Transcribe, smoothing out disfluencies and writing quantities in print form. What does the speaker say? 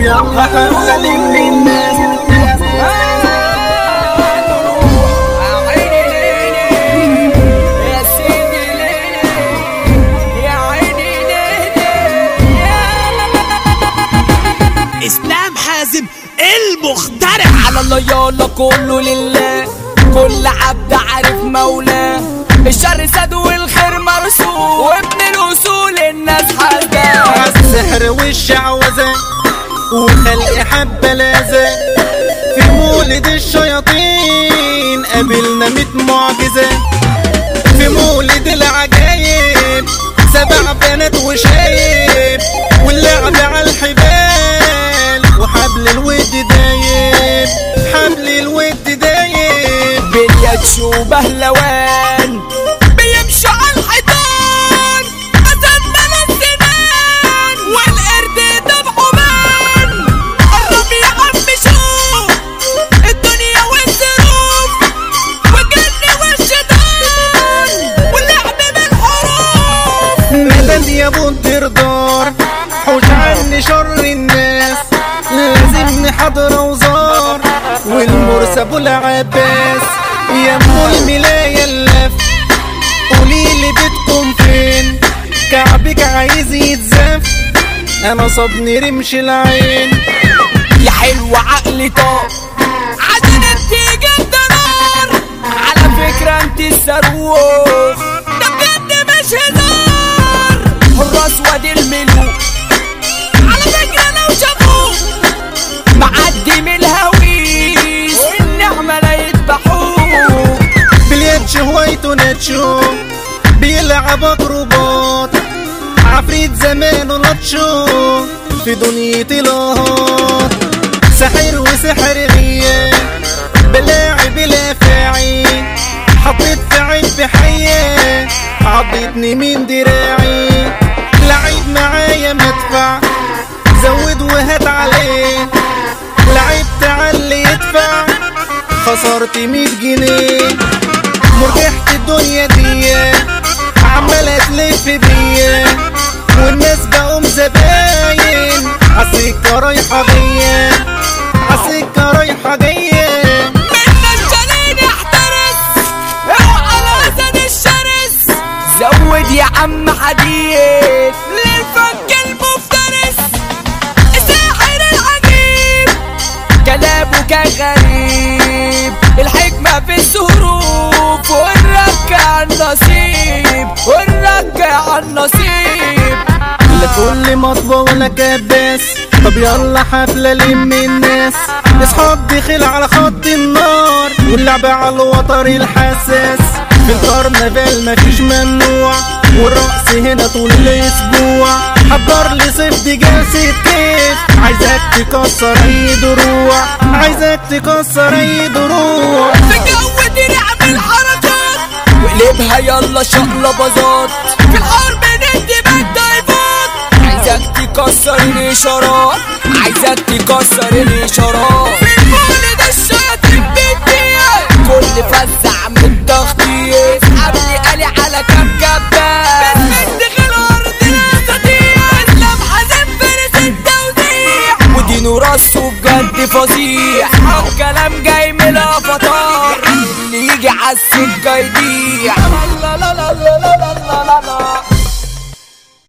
يلا حفلة للناس. اسلام حازم المخترع. على الله يلا كله لله، كل عبد عارف مولاه، الشر ساد والخير مرسول، وابن الاصول الناس حاجه. السحر والشعوذه وخلق حبه لازه، في مولد الشياطين قابلنا 100 معجزه، في مولد العجايب 7 بنات وشايب، واللعب على الحبال وحبل الود دايب، حبل الود دايب. بلياتش وبهلوان بيمشوا على الحيطان، أسد مال السنان والقرد طبعه مان. قرب يا عم شوف الدنيا والظروف والجن والشيطان واللعب بالحروف. مدد يا ابو الدردار حوش عني شر الناس، لازم نحضر وزار والمرسى ابو العباس. يا ام الملايه اللف قوليلي بيتكم فين، كعبك عايز يتزف انا صابني رمش العين. يا حلو عقلي طار عشان انت جد نار، على فكرة انت الصاروخ ده بجد مش هزار. حراس وادي الملوك على فكرة لو شافوك معدي من الهويس والنعمة لا يذبحوك. بلياتش هوايته ناتشو بيلعب اكروبات، عفريت زمانه لاتشو في دنيا الهات. سحر وسحر غياب بلاعب الافاعي، حطيت في عب حية عضتني من دراعي. لعيب معايا مدفع زود وهات عليه، لعبت علي يدفع خسرت 100 جنيه. مرجحت الدنيا دي عمالة تلف بيا، والناس بقوا زباين عالسكة رايحة جاية، عالسكة رايحة جاية. من الجنين احترس اوعى الاسد الشرس، زود يا عم حديد للفك المفترس. الساحر العجيب كلامه كان غريب، الحكمة في الظروف والرك على النصيب، والرك على النصيب. لا كل مطبة ولا كباس، طب يلا حفلة لم الناس. اصحاب دخل على خط النار واللعب على الوتر الحساس، في الكرنفال مفيش ممنوع والرقص هنا طول الاسبوع. حضر لي صيف دي جلسة كيف، عايزك تكسر اي دروع، عايزك تكسر اي دروع. في جو دي نعمل حركات وقلبها يلا شقلباظات، في الحرب ندي بالدايفات. عايزك تكسر الاشارات، عايزك تكسر الاشارات. في المولد الشياطين بتبيع كل فزع من تخطيط، قبلي قالي على كام كباب بنمد الارض نستطيع. اسلام حازم فارس التوزيع ودينه راسه بجد فظيع، الكلام جاي من الافاتار اللي يجي عالسكه يضيع. لا لا لا لا لا لا لا.